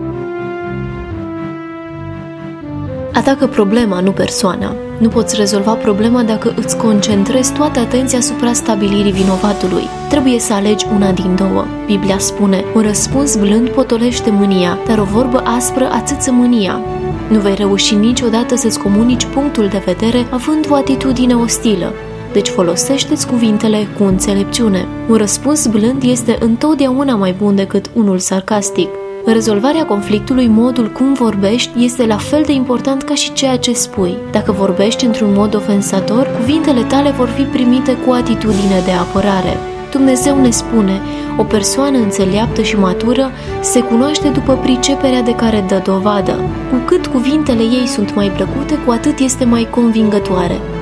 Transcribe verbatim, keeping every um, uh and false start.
Atacă problema, nu persoana. Nu poți rezolva problema dacă îți concentrezi toată atenția asupra stabilirii vinovatului. Trebuie să alegi una din două. Biblia spune, un răspuns blând potolește mânia, dar o vorbă aspră ațâță mânia. Nu vei reuși niciodată să-ți comunici punctul de vedere având o atitudine ostilă. Deci folosește-ți cuvintele cu înțelepciune. Un răspuns blând este întotdeauna mai bun decât unul sarcastic. În rezolvarea conflictului, modul cum vorbești este la fel de important ca și ceea ce spui. Dacă vorbești într-un mod ofensator, cuvintele tale vor fi primite cu atitudine de apărare. Dumnezeu ne spune, o persoană înțeleaptă și matură se cunoaște după priceperea de care dă dovadă. Cu cât cuvintele ei sunt mai plăcute, cu atât este mai convingătoare.